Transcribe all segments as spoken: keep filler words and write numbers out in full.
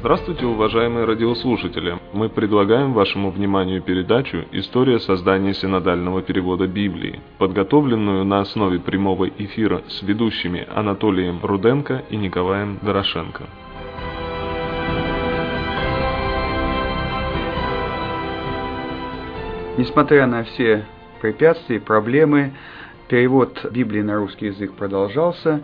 Здравствуйте, уважаемые радиослушатели! Мы предлагаем вашему вниманию передачу «История создания синодального перевода Библии», подготовленную на основе прямого эфира с ведущими Анатолием Руденко и Николаем Дорошенко. Несмотря на все препятствия и проблемы, перевод Библии на русский язык продолжался,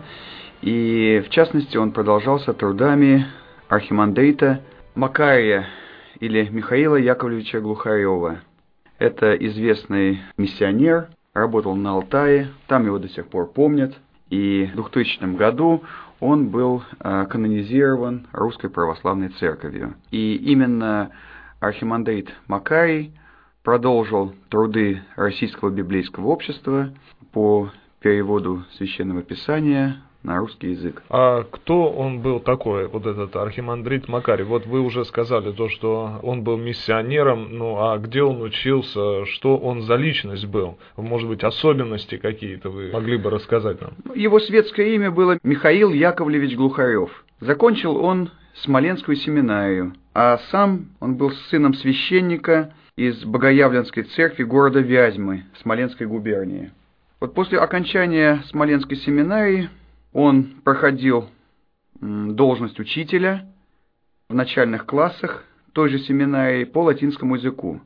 и в частности он продолжался трудами архимандрита Макария или Михаила Яковлевича Глухарева. Это известный миссионер, работал на Алтае, там его до сих пор помнят, и в двухтысячном году он был канонизирован Русской Православной Церковью. И именно архимандрит Макарий продолжил труды Российского библейского общества по переводу Священного Писания на русский язык. А кто он был такой, вот этот архимандрит Макарий? Вот вы уже сказали то, что он был миссионером, ну а где он учился, что он за личность был? Может быть, особенности какие-то вы могли бы рассказать нам? Его светское имя было Михаил Яковлевич Глухарев. Закончил он Смоленскую семинарию, а сам он был сыном священника из Богоявленской церкви города Вязьмы, Смоленской губернии. Вот после окончания Смоленской семинарии он проходил должность учителя в начальных классах той же семинарии по латинскому языку.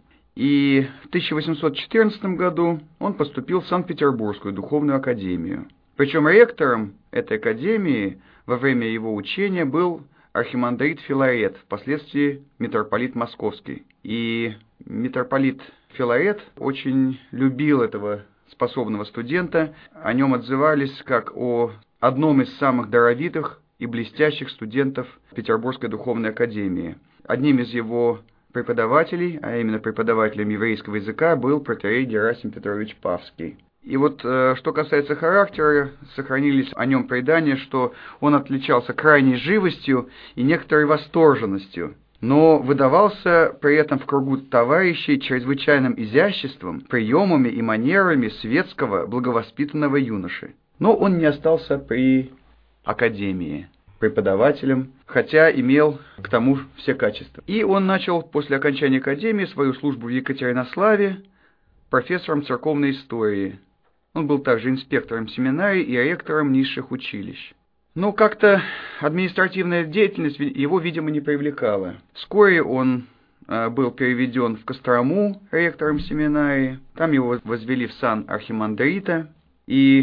И в тысяча восемьсот четырнадцатом году он поступил в Санкт-Петербургскую духовную академию. Причем ректором этой академии во время его учения был архимандрит Филарет, впоследствии митрополит Московский. И митрополит Филарет очень любил этого способного студента, о нем отзывались как о одном из самых даровитых и блестящих студентов Петербургской духовной академии. Одним из его преподавателей, а именно преподавателем еврейского языка, был протоиерей Герасим Петрович Павский. И вот что касается характера, сохранились о нем предания, что он отличался крайней живостью и некоторой восторженностью, но выдавался при этом в кругу товарищей чрезвычайным изяществом, приемами и манерами светского благовоспитанного юноши. Но он не остался при академии преподавателем, хотя имел к тому все качества. И он начал после окончания академии свою службу в Екатеринославе профессором церковной истории. Он был также инспектором семинарий и ректором низших училищ. Но как-то административная деятельность его, видимо, не привлекала. Вскоре он был переведен в Кострому ректором семинарии. Там его возвели в сан архимандрита. И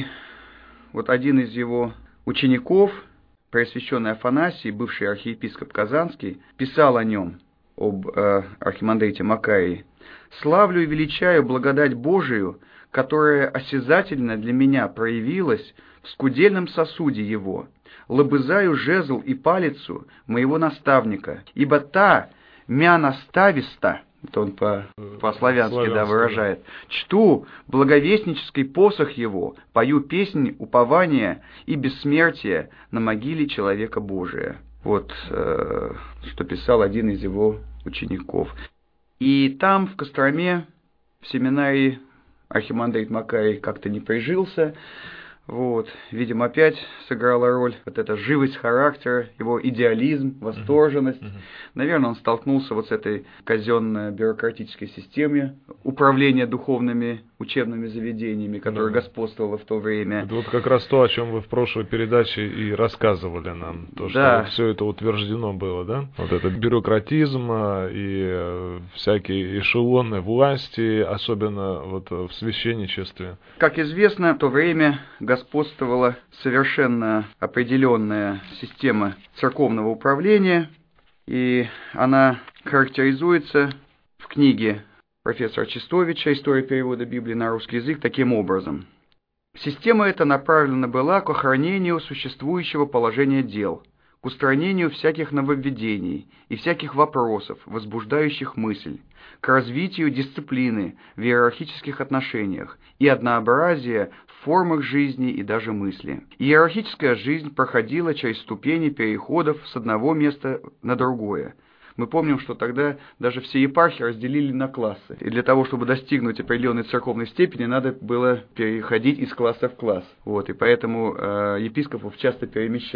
вот один из его учеников, преосвященный Афанасий, бывший архиепископ Казанский, писал о нем, об э, архимандрите Макарии: «Славлю и величаю благодать Божию, которая осязательно для меня проявилась в скудельном сосуде его. Лобызаю жезл и палицу моего наставника, ибо та мя настависта». Это он по, по-славянски да, выражает. «Чту благовестнический посох его, пою песнь упования и бессмертия на могиле человека Божия». Вот э, что писал один из его учеников. И там, в Костроме, в семинарии, архимандрит Макарий как-то не прижился. Вот, видимо, опять сыграла роль вот эта живость характера, его идеализм, восторженность. Uh-huh. Uh-huh. Наверное, он столкнулся вот с этой казенно-бюрократической системой управления духовными учебными заведениями, которая uh-huh. господствовала в то время. Это вот как раз то, о чем вы в прошлой передаче и рассказывали нам, то, что да. вот все это утверждено было, да? Вот этот бюрократизм и всякие эшелоны власти, особенно вот в священничестве. Как известно, в то время господствовала совершенно определенная система церковного управления, и она характеризуется в книге профессора Чистовича «История перевода Библии на русский язык» таким образом. Система эта направлена была к охранению существующего положения дел, к устранению всяких нововведений и всяких вопросов, возбуждающих мысль, к развитию дисциплины в иерархических отношениях и однообразия в формах жизни и даже мысли. Иерархическая жизнь проходила через ступени переходов с одного места на другое. Мы помним, что тогда даже все епархии разделили на классы. И для того, чтобы достигнуть определенной церковной степени, надо было переходить из класса в класс. Вот, и поэтому э, епископов часто перемещали.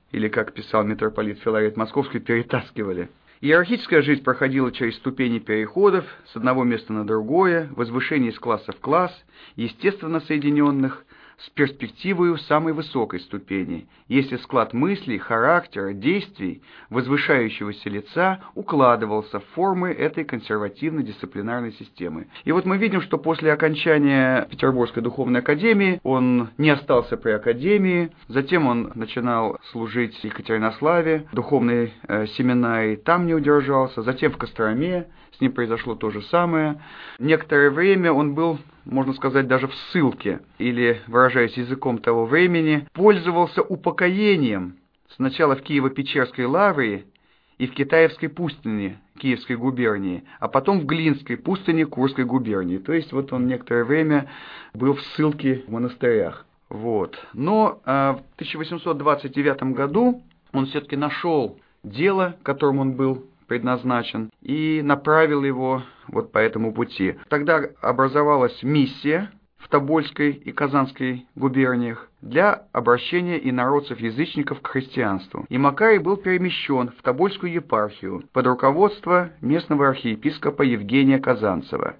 или, как писал митрополит Филарет Московский, перетаскивали. Иерархическая жизнь проходила через ступени переходов с одного места на другое, возвышение из класса в класс, естественно соединенных, с перспективой самой высокой ступени, если склад мыслей, характера, действий, возвышающегося лица укладывался в формы этой консервативно-дисциплинарной системы. И вот мы видим, что после окончания Петербургской духовной академии он не остался при академии, затем он начинал служить в Екатеринославе, духовной э, семинарии, там не удержался, затем в Костроме, с ним произошло то же самое. Некоторое время он был, можно сказать, даже в ссылке, или, выражаясь языком того времени, пользовался упокоением сначала в Киево-Печерской лавре и в Китаевской пустыне Киевской губернии, а потом в Глинской пустыне Курской губернии. То есть вот он некоторое время был в ссылке в монастырях. Вот. Но а, в тысяча восемьсот двадцать девятом году он все-таки нашел дело, которым он был предназначен, и направил его вот по этому пути. Тогда образовалась миссия в Тобольской и Казанской губерниях для обращения инородцев-язычников к христианству. И Макарий был перемещен в Тобольскую епархию под руководство местного архиепископа Евгения Казанцева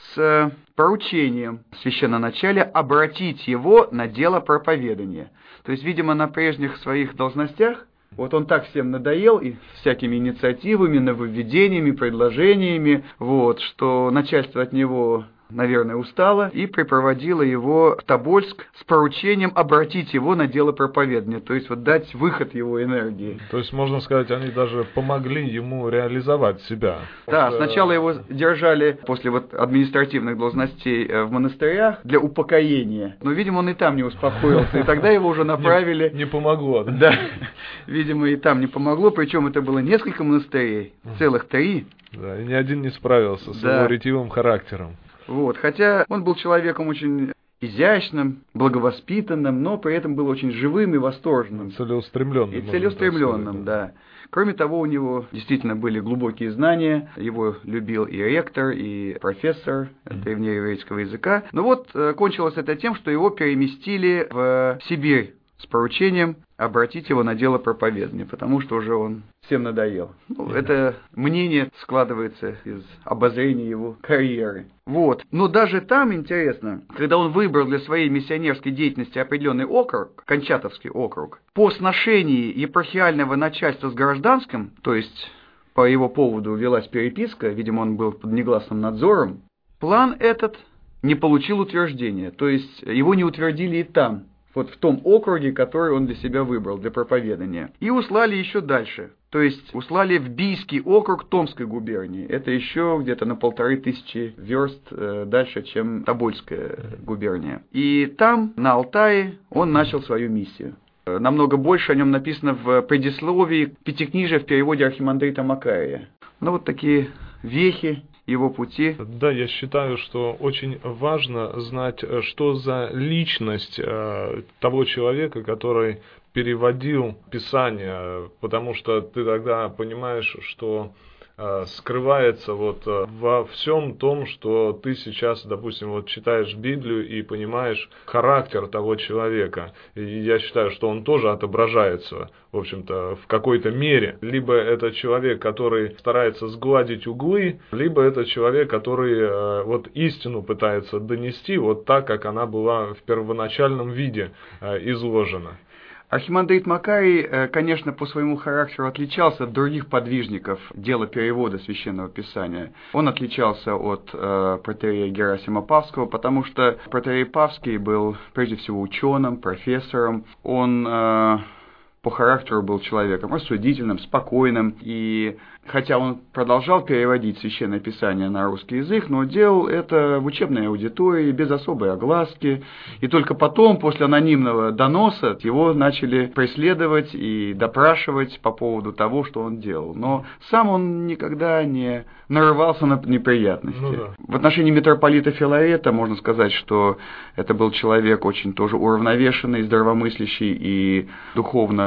с поручением священноначалия обратить его на дело проповедания. То есть, видимо, на прежних своих должностях вот он так всем надоел и всякими инициативами, нововведениями, предложениями, вот, что начальство от него, наверное, устало и припроводило его в Тобольск с поручением обратить его на дело проповедания, то есть вот дать выход его энергии. То есть, можно сказать, они даже помогли ему реализовать себя. Да, вот, сначала его держали после вот административных должностей в монастырях для упокоения, но, видимо, он и там не успокоился, и тогда его уже направили... Не, не помогло, да? Да, видимо, и там не помогло, причем это было несколько монастырей, целых три. Да, и ни один не справился с да. его ретивым характером. Вот, хотя он был человеком очень изящным, благовоспитанным, но при этом был очень живым и восторженным. Целеустремленным. И целеустремленным, да. Кроме того, у него действительно были глубокие знания, его любил и ректор, и профессор древнееврейского языка. Но вот кончилось это тем, что его переместили в Сибирь с поручением обратить его на дело проповедания, потому что уже он всем надоел. Ну, это мнение складывается из обозрения его карьеры. Вот. Но даже там интересно, когда он выбрал для своей миссионерской деятельности определенный округ, Камчатовский округ, по сношении епархиального начальства с гражданским, то есть по его поводу велась переписка, видимо, он был под негласным надзором, план этот не получил утверждения, то есть его не утвердили и там, вот в том округе, который он для себя выбрал, для проповедания. И услали еще дальше, то есть услали в Бийский округ Томской губернии. Это еще где-то на полторы тысячи верст э, дальше, чем Тобольская губерния. И там, на Алтае, он начал свою миссию. Намного больше о нем написано в предисловии Пятикнижия в переводе архимандрита Макария. Ну вот такие вехи его пути. Да, я считаю, что очень важно знать, что за личность э, того человека, который переводил Писание, потому что ты тогда понимаешь, что э, скрывается вот э, во всем том, что ты сейчас, допустим, вот читаешь Библию и понимаешь характер того человека. И я считаю, что он тоже отображается, в общем-то, в какой-то мере. Либо это человек, который старается сгладить углы, либо это человек, который э, вот истину пытается донести вот так, как она была в первоначальном виде э, изложена. Архимандрит Макарий, конечно, по своему характеру отличался от других подвижников дела перевода Священного Писания. Он отличался от э, протоиерея Герасима Павского, потому что протоиерей Павский был прежде всего ученым, профессором. Он э, по характеру был человеком рассудительным, спокойным, и хотя он продолжал переводить Священное Писание на русский язык, но делал это в учебной аудитории, без особой огласки, и только потом, после анонимного доноса, его начали преследовать и допрашивать по поводу того, что он делал. Но сам он никогда не нарывался на неприятности. Ну, да. В отношении митрополита Филарета можно сказать, что это был человек очень тоже уравновешенный, здравомыслящий и духовно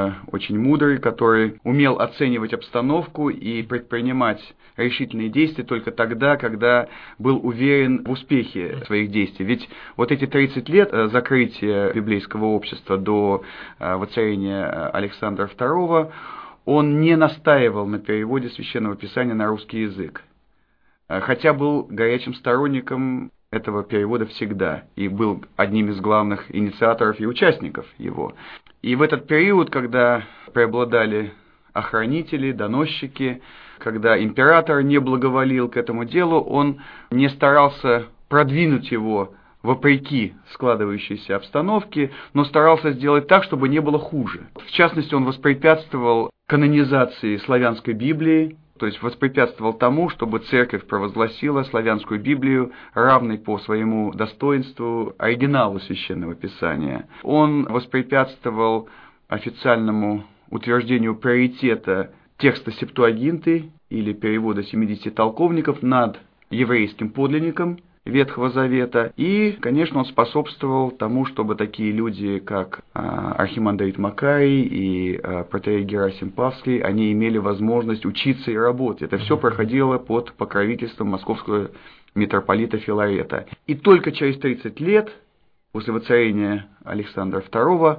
мужчина очень мудрый, который умел оценивать обстановку и предпринимать решительные действия только тогда, когда был уверен в успехе своих действий. Ведь вот эти тридцать лет закрытия библейского общества до воцарения Александра второго, он не настаивал на переводе Священного Писания на русский язык, хотя был горячим сторонником этого перевода всегда и был одним из главных инициаторов и участников его. И в этот период, когда преобладали охранители, доносчики, когда император не благоволил к этому делу, он не старался продвинуть его вопреки складывающейся обстановке, но старался сделать так, чтобы не было хуже. В частности, он воспрепятствовал канонизации славянской Библии, то есть воспрепятствовал тому, чтобы церковь провозгласила славянскую Библию равной по своему достоинству оригиналу Священного Писания. Он воспрепятствовал официальному утверждению приоритета текста Септуагинты или перевода семидесяти толковников над еврейским подлинником Ветхого Завета. И, конечно, он способствовал тому, чтобы такие люди, как архимандрит Макарий и протоиерей Герасим Павский, они имели возможность учиться и работать. Это все проходило под покровительством московского митрополита Филарета. И только через тридцать лет, после воцарения Александра второго,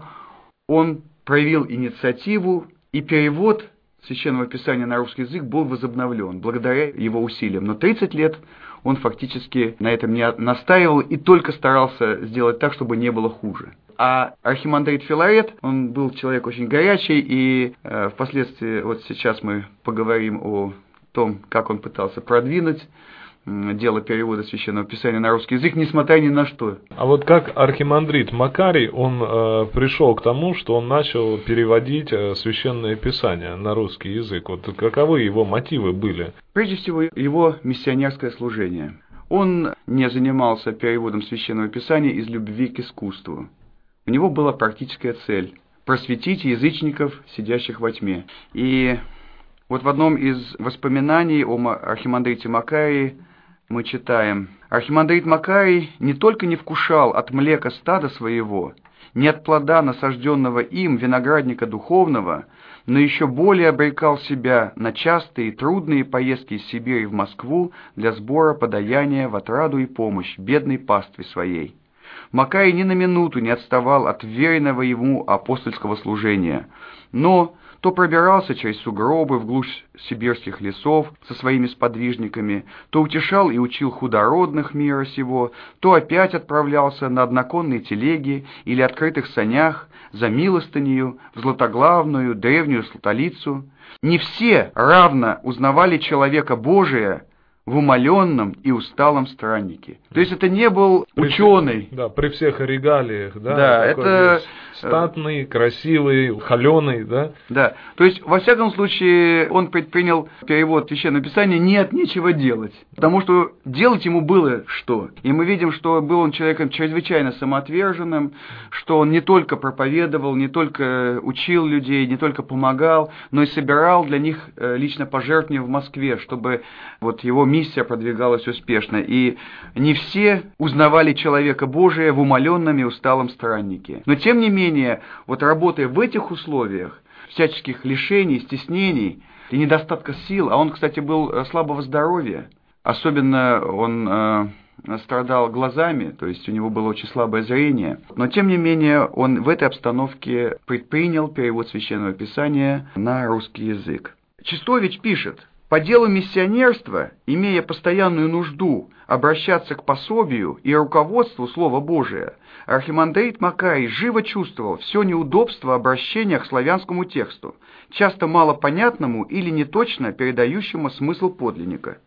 он проявил инициативу, и перевод Священного Писания на русский язык был возобновлен благодаря его усилиям. Но тридцать лет он фактически на этом не настаивал и только старался сделать так, чтобы не было хуже. А архимандрит Филарет, он был человек очень горячий, и э, впоследствии, вот сейчас мы поговорим о том, как он пытался продвинуть дело перевода Священного Писания на русский язык, несмотря ни на что. А вот как архимандрит Макарий, он э, пришел к тому, что он начал переводить э, Священное Писание на русский язык? Вот каковы его мотивы были? Прежде всего, его миссионерское служение. Он не занимался переводом Священного Писания из любви к искусству. У него была практическая цель – просветить язычников, сидящих во тьме. И вот в одном из воспоминаний о архимандрите Макарии мы читаем: «Архимандрит Макарий не только не вкушал от млека стада своего, не от плода насажденного им виноградника духовного, но еще более обрекал себя на частые и трудные поездки из Сибири в Москву для сбора подаяния в отраду и помощь бедной пастве своей. Макарий ни на минуту не отставал от веренного ему апостольского служения, но то пробирался через сугробы вглубь сибирских лесов со своими сподвижниками, то утешал и учил худородных мира сего, то опять отправлялся на одноконной телеге или открытых санях за милостынею в златоглавную древнюю столицу. Не все равно узнавали человека Божия в умаленном и усталом страннике». То есть это не был при ученый. Да, при всех регалиях, да, да это статный, красивый, холеный, да. Да, то есть во всяком случае он предпринял перевод Священного Писания не от нечего делать, потому что делать ему было что. И мы видим, что был он человеком чрезвычайно самоотверженным, что он не только проповедовал, не только учил людей, не только помогал, но и собирал для них лично пожертвования в Москве, чтобы вот его миссия продвигалась успешно. И не все узнавали человека Божия в умаленном и усталом страннике. Но тем не менее, вот работая в этих условиях, всяческих лишений, стеснений и недостатка сил, а он, кстати, был слабого здоровья, особенно он э, страдал глазами, то есть у него было очень слабое зрение, но тем не менее он в этой обстановке предпринял перевод Священного Писания на русский язык. Чистович пишет: «По делу миссионерства, имея постоянную нужду обращаться к пособию и руководству Слова Божия, архимандрит Макарий живо чувствовал все неудобство обращения к славянскому тексту, часто малопонятному или неточно передающему смысл подлинника.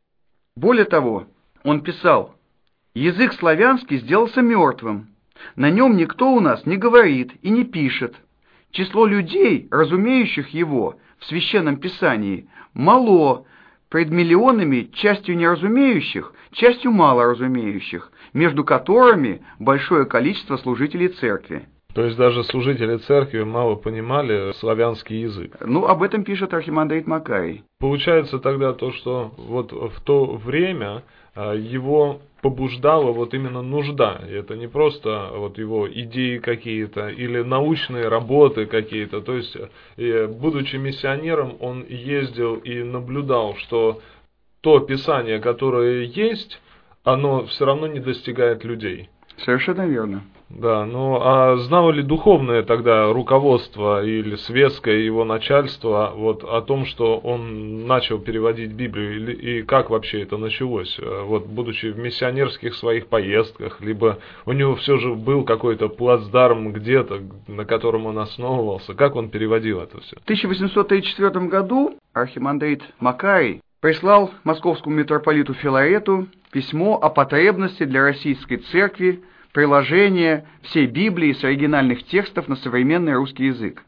Более того, он писал: язык славянский сделался мертвым, на нем никто у нас не говорит и не пишет. Число людей, разумеющих его в Священном Писании, мало, пред миллионами частью неразумеющих, частью малоразумеющих, между которыми большое количество служителей церкви». То есть даже служители церкви мало понимали славянский язык. Ну, об этом пишет архимандрит Макарий. Получается тогда то, что вот в то время его побуждала вот именно нужда. Это не просто вот его идеи какие-то или научные работы какие-то. То есть, будучи миссионером, он ездил и наблюдал, что то Писание, которое есть, оно все равно не достигает людей. Совершенно верно. Да, ну а знало ли духовное тогда руководство или светское его начальство вот о том, что он начал переводить Библию, или, и как вообще это началось? Вот будучи в миссионерских своих поездках, либо у него все же был какой-то плацдарм где-то, на котором он основывался, как он переводил это все? В тысяча восемьсот тридцать четвёртом году архимандрит Макарий прислал московскому митрополиту Филарету письмо о потребности для российской церкви приложение всей Библии с оригинальных текстов на современный русский язык.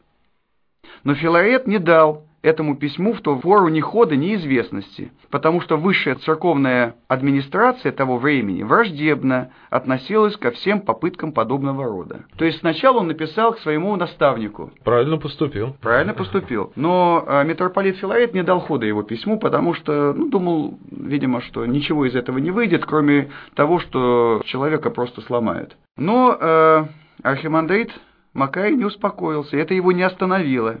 Но Филарет не дал этому письму в ту пору ни хода, ни известности, потому что высшая церковная администрация того времени враждебно относилась ко всем попыткам подобного рода. То есть сначала он написал к своему наставнику. Правильно поступил. Правильно поступил. Но э, митрополит Филарет не дал хода его письму, потому что, ну, думал, видимо, что ничего из этого не выйдет, кроме того, что человека просто сломают. Но э, архимандрит Макарий не успокоился, это его не остановило.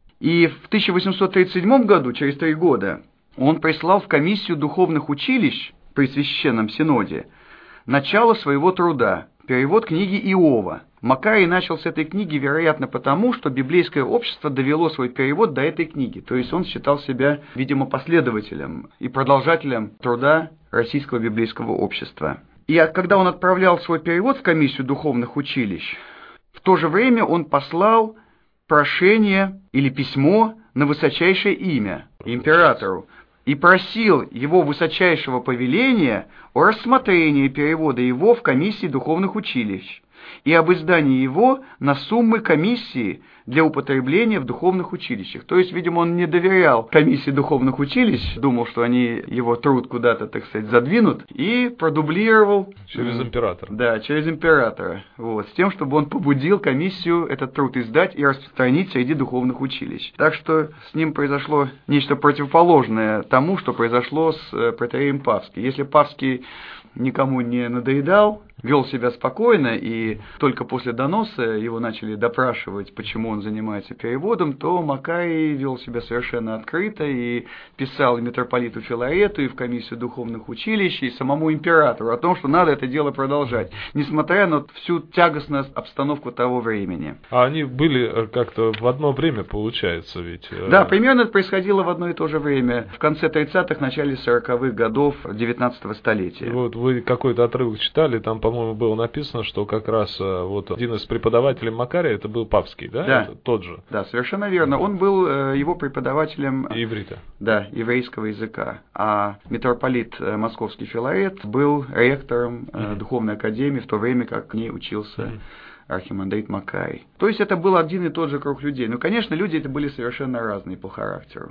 И в тысяча восемьсот тридцать седьмом году, через три года, он прислал в комиссию духовных училищ при Священном Синоде начало своего труда, перевод книги Иова. Макарий начал с этой книги, вероятно, потому, что библейское общество довело свой перевод до этой книги. То есть он считал себя, видимо, последователем и продолжателем труда российского библейского общества. И когда он отправлял свой перевод в комиссию духовных училищ, в то же время он послал прошение или письмо на высочайшее имя императору и просил его высочайшего повеления о рассмотрении перевода его в комиссии духовных училищ и об издании его на суммы комиссии для употребления в духовных училищах. То есть, видимо, он не доверял комиссии духовных училищ, думал, что они его труд куда-то, так сказать, задвинут, и продублировал... Через императора. Да, через императора. Вот, с тем, чтобы он побудил комиссию этот труд издать и распространить среди духовных училищ. Так что с ним произошло нечто противоположное тому, что произошло с протоиереем Павским. Если Павский никому не надоедал, вел себя спокойно, и только после доноса его начали допрашивать, почему он занимается переводом, то Макарий вел себя совершенно открыто и писал и митрополиту Филарету, и в комиссию духовных училищ, и самому императору о том, что надо это дело продолжать, несмотря на всю тягостную обстановку того времени. А они были как-то в одно время, получается, ведь? Да, примерно это происходило в одно и то же время, в конце тридцатых, начале сороковых годов девятнадцатого столетия. Вот вы какой-то отрывок читали, там, по-моему, было написано, что как раз вот один из преподавателей Макария, это был Павский, да? Да. Это тот же. Да, совершенно верно. Он был э, его преподавателем... Иврита. Да, еврейского языка. А митрополит э, Московский Филарет был ректором э, mm-hmm. Духовной Академии в то время, как к ней учился mm-hmm. архимандрит Макарий. То есть это был один и тот же круг людей. Ну, конечно, люди это были совершенно разные по характеру.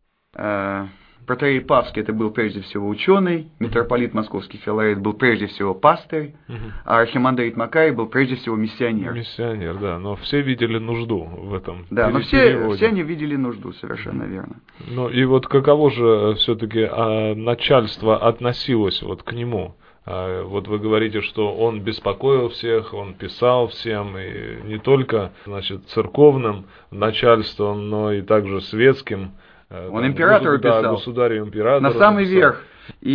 Э, Протоиерей Павский это был прежде всего ученый, митрополит Московский Филарет был прежде всего пастырь, uh-huh. а архимандрит Макарий был прежде всего миссионер. Миссионер, да, но все видели нужду в этом. Да, но все, все они видели нужду, совершенно верно. Ну и вот каково же все-таки а, начальство относилось вот к нему? А, вот вы говорите, что он беспокоил всех, он писал всем, и не только, значит, церковным начальством, но и также светским. Он там, императору да, писал, государю императору на самый написал. верх.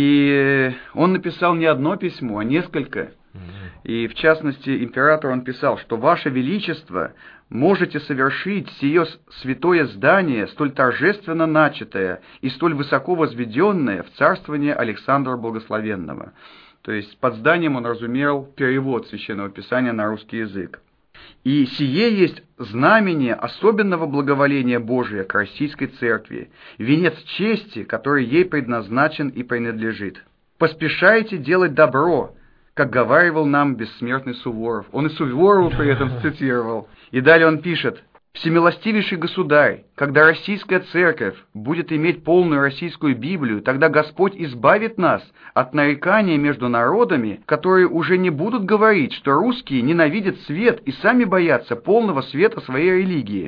И он написал не одно письмо, а несколько. Угу. И в частности, императору он писал, что «Ваше Величество, можете совершить сие святое здание, столь торжественно начатое и столь высоко возведенное в царствование Александра Благословенного». То есть под зданием он разумел перевод Священного Писания на русский язык. И сие есть знамение особенного благоволения Божия к Российской Церкви, венец чести, который ей предназначен и принадлежит. Поспешайте делать добро, как говаривал нам бессмертный Суворов. Он и Суворова при этом цитировал. И далее он пишет: «Всемилостивейший государь, когда Российская Церковь будет иметь полную российскую Библию, тогда Господь избавит нас от нарекания между народами, которые уже не будут говорить, что русские ненавидят свет и сами боятся полного света своей религии.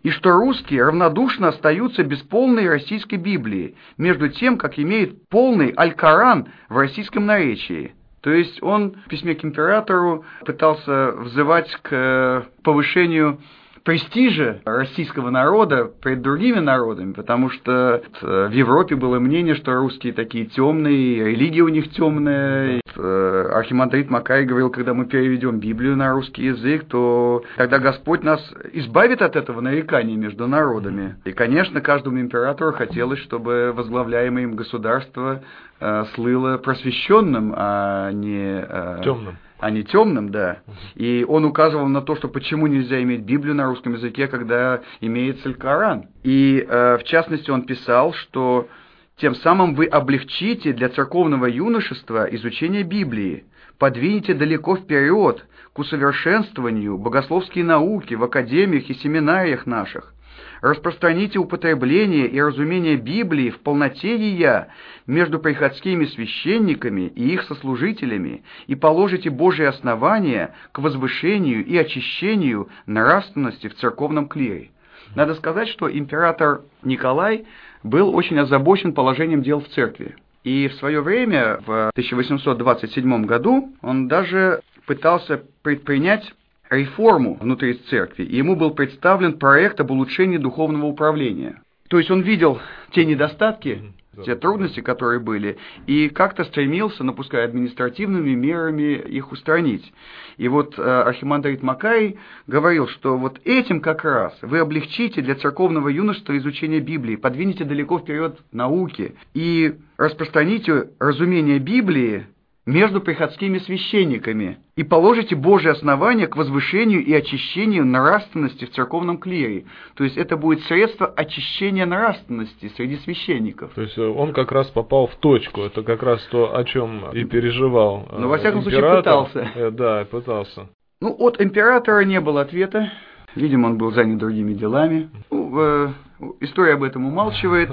и что русские равнодушно остаются без полной российской Библии, между тем, как имеет полный Аль-Коран в российском наречии. То есть он в письме к императору пытался взывать к повышению престижа российского народа перед другими народами, потому что в Европе было мнение, что русские такие темные, религия у них темная. Архимандрит Макарий говорил, когда мы переведем Библию на русский язык, то тогда Господь нас избавит от этого нарекания между народами. И, конечно, каждому императору хотелось, чтобы возглавляемое им государство э, слыло просвещенным, а не э, темным. а не темным, да. И он указывал на то, что почему нельзя иметь Библию на русском языке, когда имеется Аль-Коран. И, э, в частности, он писал, что тем самым вы облегчите для церковного юношества изучение Библии, подвинете далеко вперед к усовершенствованию богословские науки в академиях и семинариях наших. Распространите употребление и разумение Библии в полноте ея между приходскими священниками и их сослужителями и положите Божие основания к возвышению и очищению нравственности в церковном клире. Надо сказать, что император Николай был очень озабочен положением дел в церкви. И в свое время, в тысяча восемьсот двадцать седьмом году, он даже пытался предпринять реформу внутри церкви, и ему был представлен проект об улучшении духовного управления. То есть он видел те недостатки, те трудности, которые были, и как-то стремился, напуская административными мерами, их устранить. И вот э, архимандрит Макарий говорил, что вот этим как раз вы облегчите для церковного юношества изучение Библии, подвинете далеко вперед науки и распространите разумение Библии между приходскими священниками и положите Божие основание к возвышению и очищению нравственности в церковном клире. То есть это будет средство очищения нравственности среди священников. То есть он как раз попал в точку, это как раз то, о чем и переживал. Ну, во всяком император. случае, пытался. Да, пытался. Ну, от императора не было ответа. Видимо, он был занят другими делами. Ну, э, история об этом умалчивает.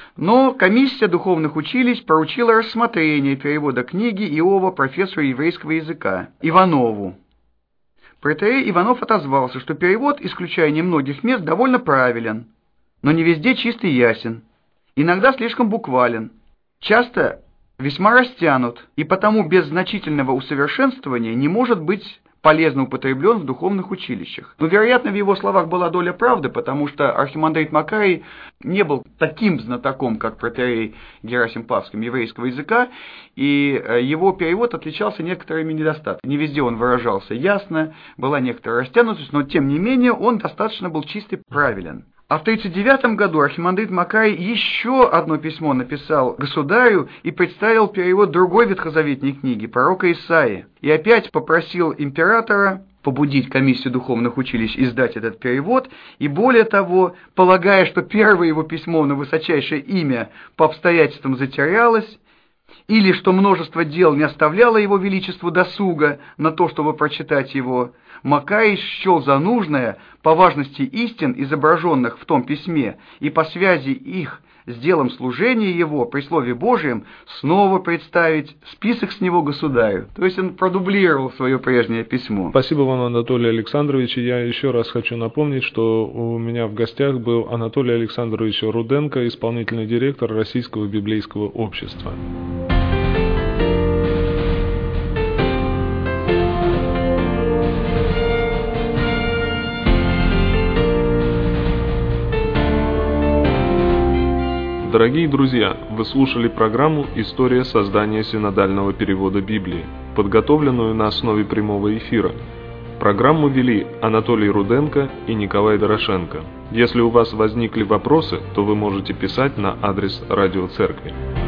Но комиссия духовных училищ поручила рассмотрение перевода книги Иова профессору еврейского языка Иванову. Протоиерей Иванов отозвался, что перевод, исключая немногих мест, довольно правилен, но не везде чист и ясен, иногда слишком буквален, часто весьма растянут, и потому без значительного усовершенствования не может быть полезно употреблен в духовных училищах. Но, вероятно, в его словах была доля правды, потому что архимандрит Макарий не был таким знатоком, как протоиерей Герасим Павским, еврейского языка, и его перевод отличался некоторыми недостатками. Не везде он выражался ясно, была некоторая растянутость, но, тем не менее, он достаточно был чист и правилен. А в тридцать девятом году архимандрит Макарий еще одно письмо написал государю и представил перевод другой ветхозаветной книги, пророка Исаии. И опять попросил императора побудить комиссию духовных училищ издать этот перевод, и более того, полагая, что первое его письмо на высочайшее имя по обстоятельствам затерялось, или что множество дел не оставляло его величеству досуга на то, чтобы прочитать его, Макарий счел за нужное по важности истин, изображенных в том письме, и по связи их с делом служения его при Слове Божьем снова представить список с него государю. То есть он продублировал свое прежнее письмо. Спасибо вам, Анатолий Александрович. Я еще раз хочу напомнить, что у меня в гостях был Анатолий Александрович Руденко, исполнительный директор Российского библейского общества. Дорогие друзья, вы слушали программу «История создания синодального перевода Библии», подготовленную на основе прямого эфира. Программу вели Анатолий Руденко и Николай Дорошенко. Если у вас возникли вопросы, то вы можете писать на адрес радиоцеркви.